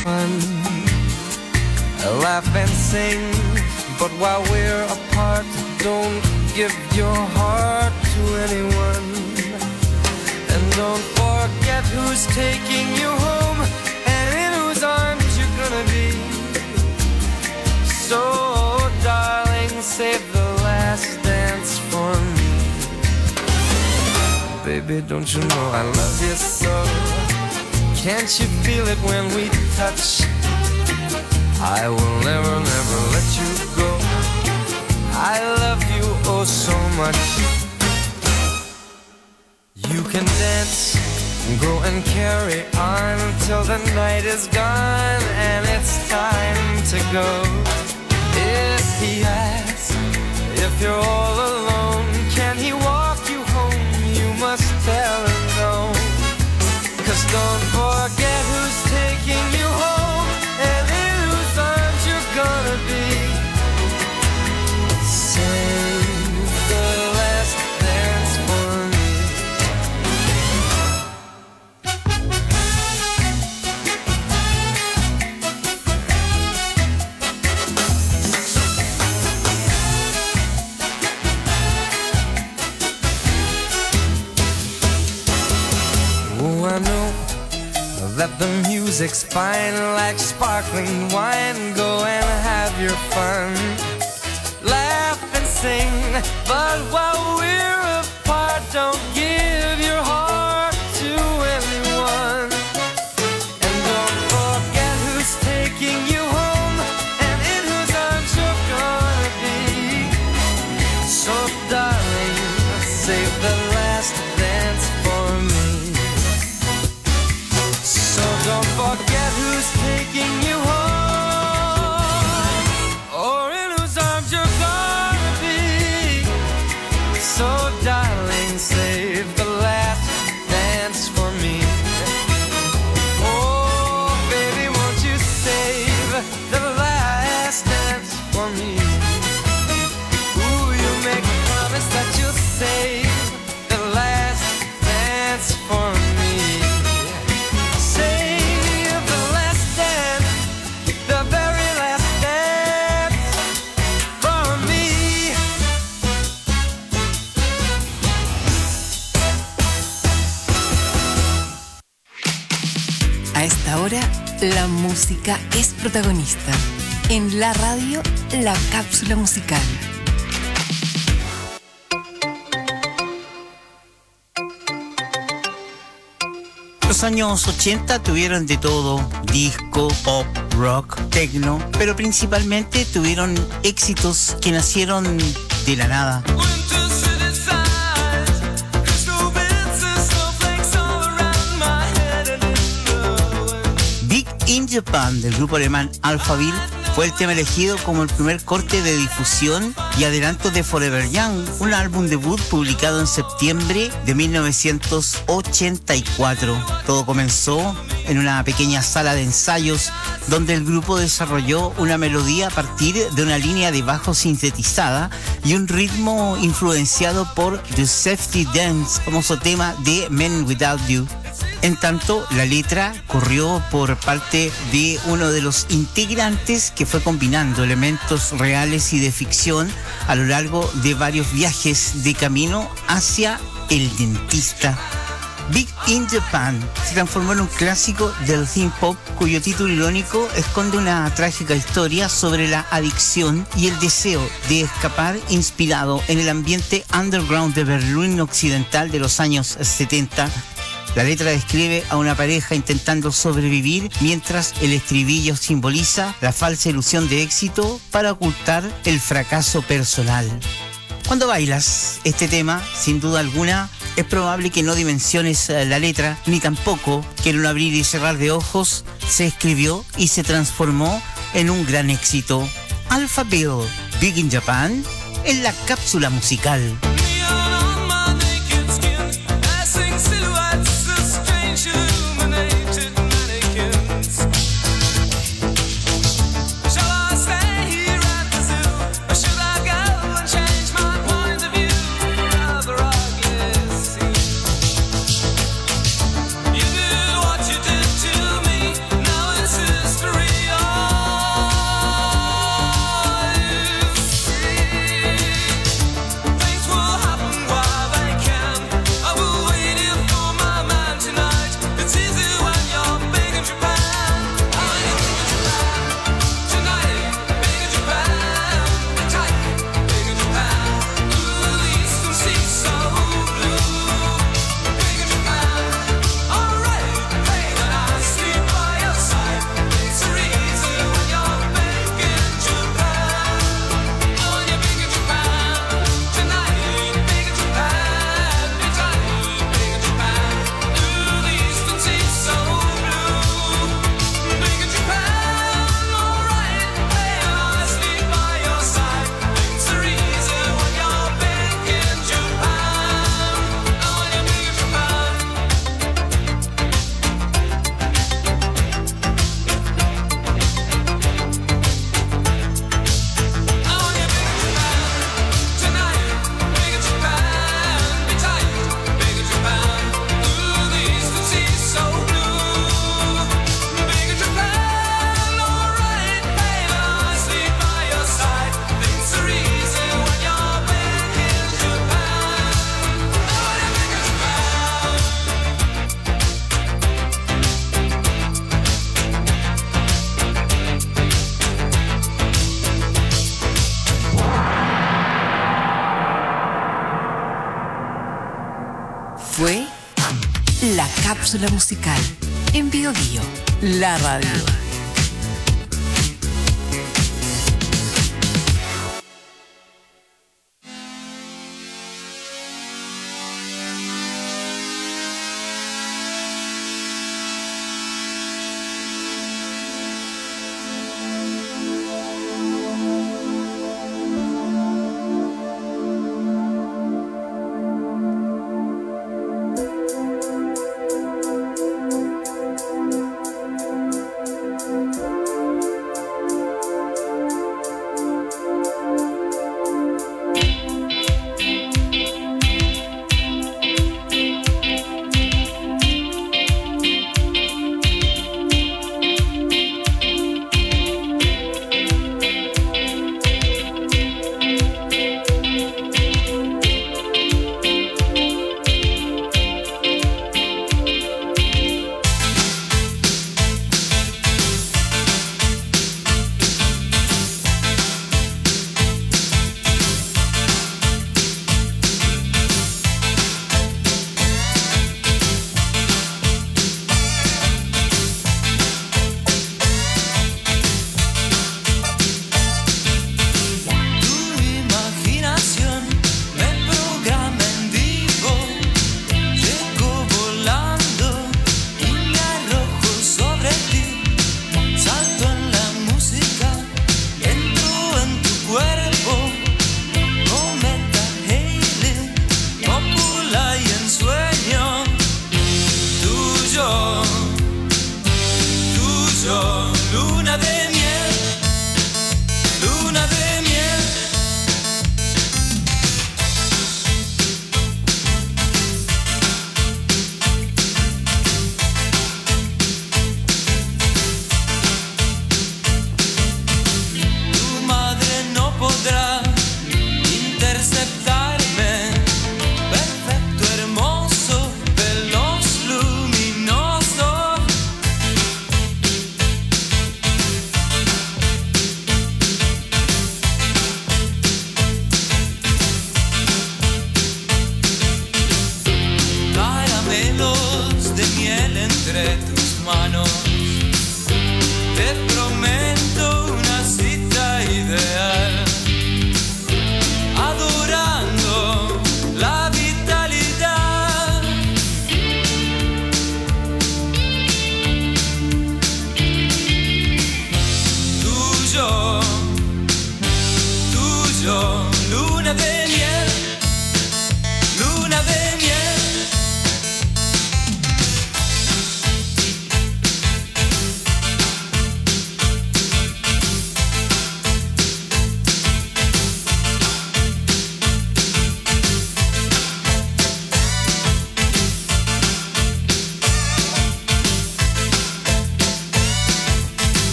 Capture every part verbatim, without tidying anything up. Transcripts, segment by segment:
fun. Laugh and sing, but while we're apart, don't give your heart to anyone. And don't forget who's taking you home and in whose arms you're gonna be. So, darling, save the last dance for me. Baby, don't you know I love you so? Can't you feel it when we touch? I will never, never let you go. I love you oh so much. You can dance, go and carry on till the night is gone and it's time to go. If he asks if you're all alone, can he walk you home? You must tell him no. 'Cause don't forget who's taking you home and in whose arms you're gonna be. Save the last dance for me. Oh, I know that the music's fine like sparkling wine. Go and have your fun. Laugh and sing, but while we're apart, don't give your heart to anyone. And don't forget who's taking you home and in whose arms you're gonna be. So darling, save the last dance for me. So don't forget who's taking you home or in whose arms you're gonna be. So darling, save the last dance for me. Oh baby, won't you save the last dance for me? Ooh, you make a promise that you'll save the last dance for me. Save the last dance, the very last dance for me. A esta hora, la música es protagonista. En la radio, la cápsula musical. Los años ochenta tuvieron de todo: disco, pop, rock, techno, pero principalmente tuvieron éxitos que nacieron de la nada. Big in Japan, del grupo alemán Alphaville, fue el tema elegido como el primer corte de difusión y adelanto de Forever Young, un álbum debut publicado en septiembre de mil novecientos ochenta y cuatro. Todo comenzó en una pequeña sala de ensayos donde el grupo desarrolló una melodía a partir de una línea de bajo sintetizada y un ritmo influenciado por The Safety Dance, famoso tema de Men Without You. En tanto, la letra corrió por parte de uno de los integrantes que fue combinando elementos reales y de ficción a lo largo de varios viajes de camino hacia el dentista. Big in Japan se transformó en un clásico del synth pop cuyo título irónico esconde una trágica historia sobre la adicción y el deseo de escapar, inspirado en el ambiente underground de Berlín occidental de los años setenta. La letra describe a una pareja intentando sobrevivir mientras el estribillo simboliza la falsa ilusión de éxito para ocultar el fracaso personal. Cuando bailas este tema, sin duda alguna, es probable que no dimensiones la letra, ni tampoco que en un abrir y cerrar de ojos se escribió y se transformó en un gran éxito. Alphaville, Big in Japan, en la cápsula musical. You did what you did to me, now it's cápsula musical en Bio Bio, la radio.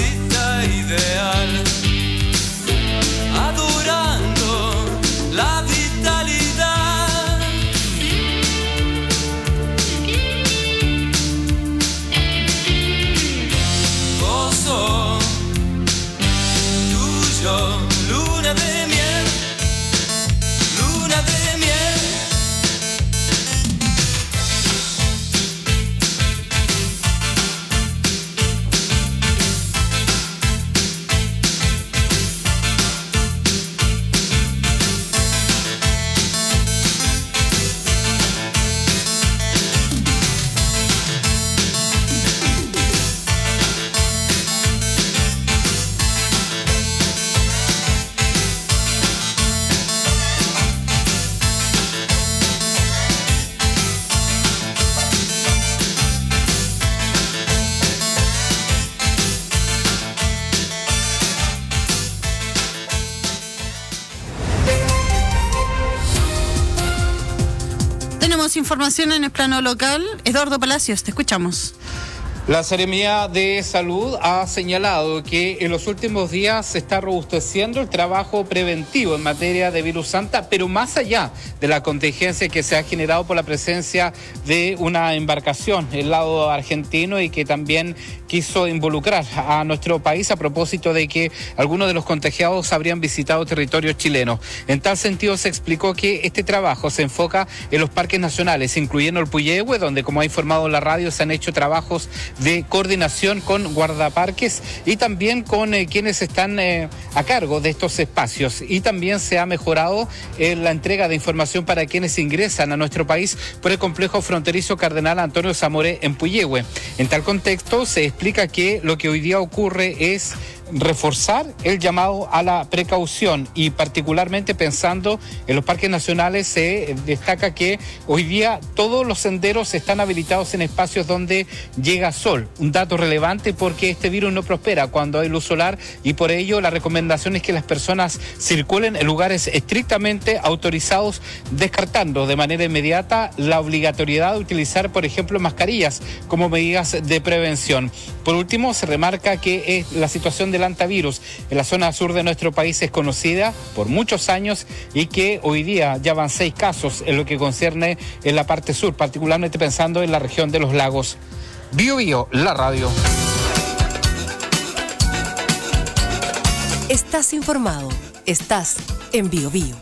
Adorando la vida. tenemos información en el plano local. Eduardo Palacios, te escuchamos. La Seremía de Salud ha señalado que en los últimos días se está robusteciendo el trabajo preventivo en materia de virus Santa, pero más allá de la contingencia que se ha generado por la presencia de una embarcación del lado argentino y que también quiso involucrar a nuestro país a propósito de que algunos de los contagiados habrían visitado territorio chileno. En tal sentido se explicó que este trabajo se enfoca en los parques nacionales, incluyendo el Puyehue, donde, como ha informado la radio, se han hecho trabajos de coordinación con guardaparques y también con eh, quienes están eh, a cargo de estos espacios. Y también se ha mejorado eh, la entrega de información para quienes ingresan a nuestro país por el complejo fronterizo Cardenal Antonio Zamoré en Puyehue. En tal contexto se explica que lo que hoy día ocurre es reforzar el llamado a la precaución y particularmente pensando en los parques nacionales se destaca que hoy día todos los senderos están habilitados en espacios donde llega sol, un dato relevante porque este virus no prospera cuando hay luz solar y por ello la recomendación es que las personas circulen en lugares estrictamente autorizados, descartando de manera inmediata la obligatoriedad de utilizar, por ejemplo, mascarillas como medidas de prevención. Por último, se remarca que es la situación del antivirus en la zona sur de nuestro país es conocida por muchos años y que hoy día ya van seis casos en lo que concierne en la parte sur, particularmente pensando en la región de los lagos. Bio Bio, la radio. Estás informado, estás en Bio Bio.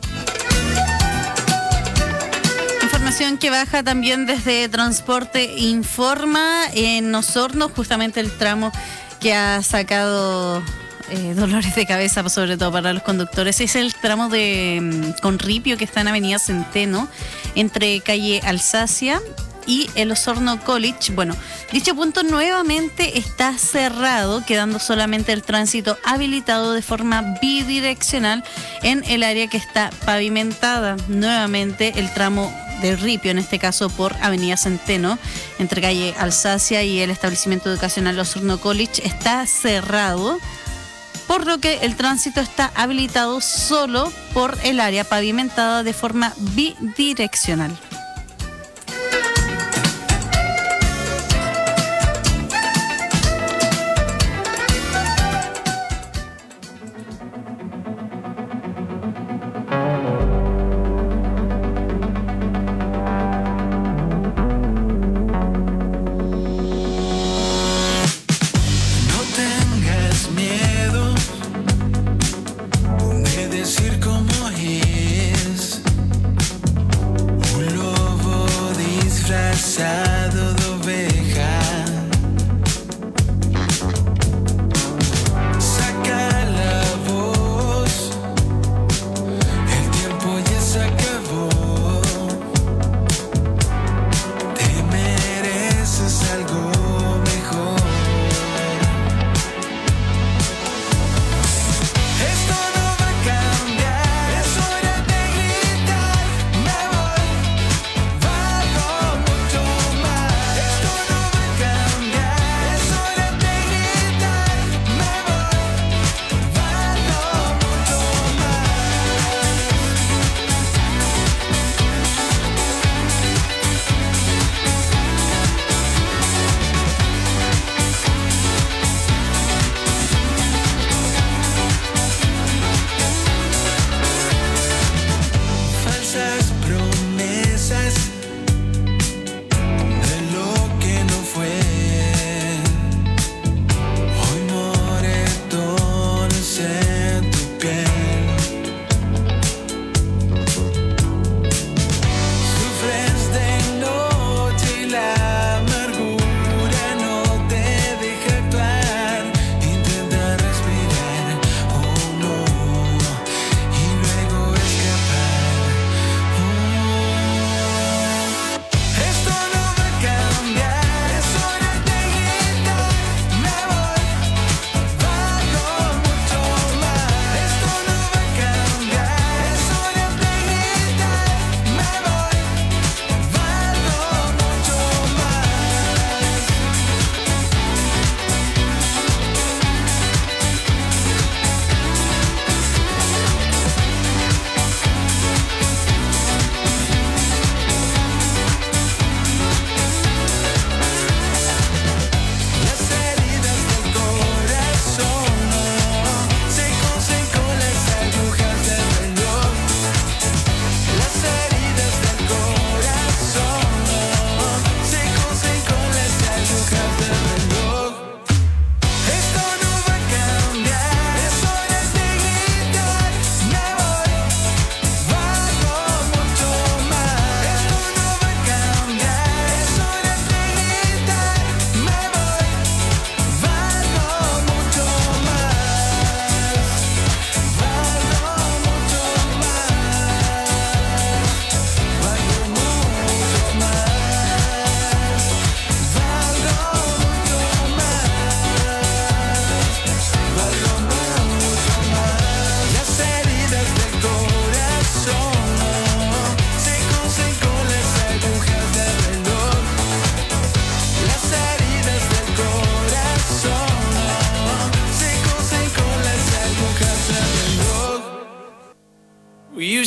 Información que baja también desde Transporte Informa en Osorno, justamente el tramo que ha sacado eh, dolores de cabeza, sobre todo para los conductores. Es el tramo de um, Conripio, que está en Avenida Centeno, entre calle Alsacia y el Osorno College. Bueno, dicho punto nuevamente está cerrado, quedando solamente el tránsito habilitado de forma bidireccional en el área que está pavimentada. Nuevamente el tramo de Ripio, en este caso por Avenida Centeno, entre calle Alsacia y el establecimiento educacional Osorno College, está cerrado, por lo que el tránsito está habilitado solo por el área pavimentada de forma bidireccional. Decir cómo es un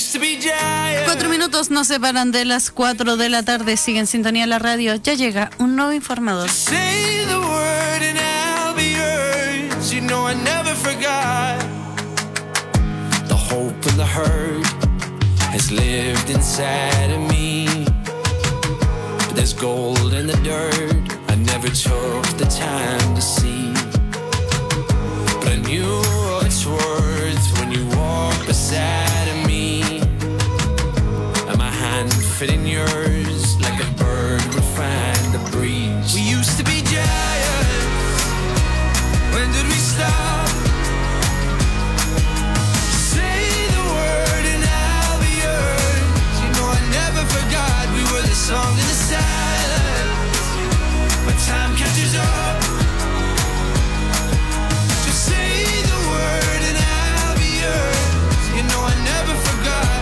Cuatro minutos nos separan de las cuatro de la tarde. Sigue en sintonía de la radio. Ya llega un nuevo informador. Say the word and I'll be yours. You know I never forgot. The hope and the hurt has lived inside of me. But there's gold in the dirt I never took the time to see. But I knew its worth when you walked beside of me. And my hand fit in yours like a bird would find the breeze. We used to be giants. When did we stop? Say the word and I'll be yours. You know I never forgot we were the song in the silence. But time catches up. Just say the word and I'll be yours. You know I never forgot.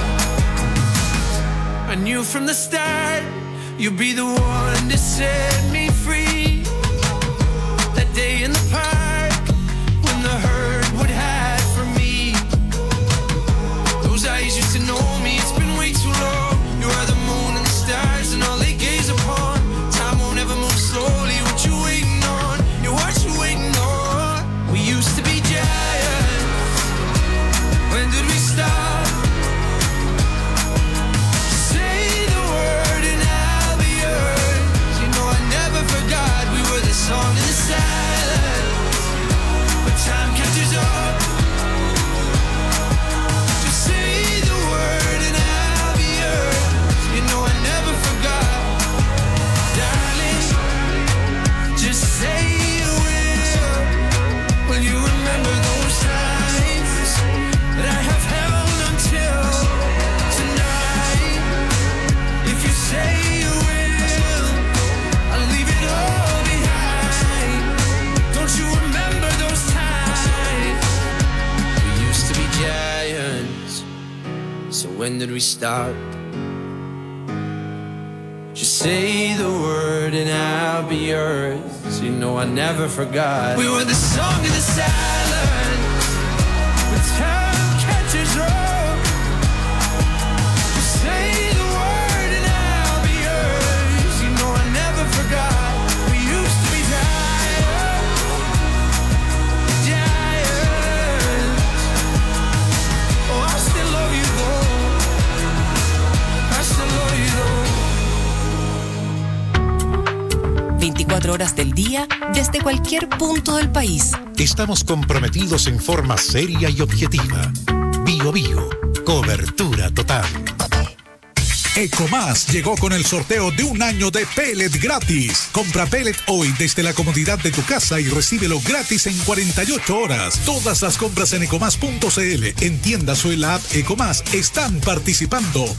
I knew from the start you'd be the one to set me free. That day in the park when the herd would hide from me. Those eyes used to know me, it's been way too long. You are the moon and the stars and all they gaze upon. Time won't ever move slowly, what you waiting on? You what you waiting on? We used to be giants. When did we stop? Say the word and I'll be yours. You know I never forgot we were the song in the silence. But time catches up. Just say the word and I'll be yours. You know I never forgot. Darling, just say you will. Will you remember those times that I have held until tonight? If you say you will, I'll leave it all behind. Don't you remember those times? We used to be giants. So when did we start? Just say the word and I'll be yours. You know I never forgot. We were the song in the silence. When time catches up. Just say the word and I'll be yours. You know I never forgot. We used to be giants. Giants. Oh, I still love you though. I still love you though. veinticuatro horas del día desde cualquier punto del país. Estamos comprometidos en forma seria y objetiva. Bio Bio, cobertura total. Ecomás llegó con el sorteo de un año de pellet gratis. Compra pellet hoy desde la comodidad de tu casa y recíbelo gratis en cuarenta y ocho horas. Todas las compras en ecomás punto c l, en tiendas o en la app Ecomás están participando.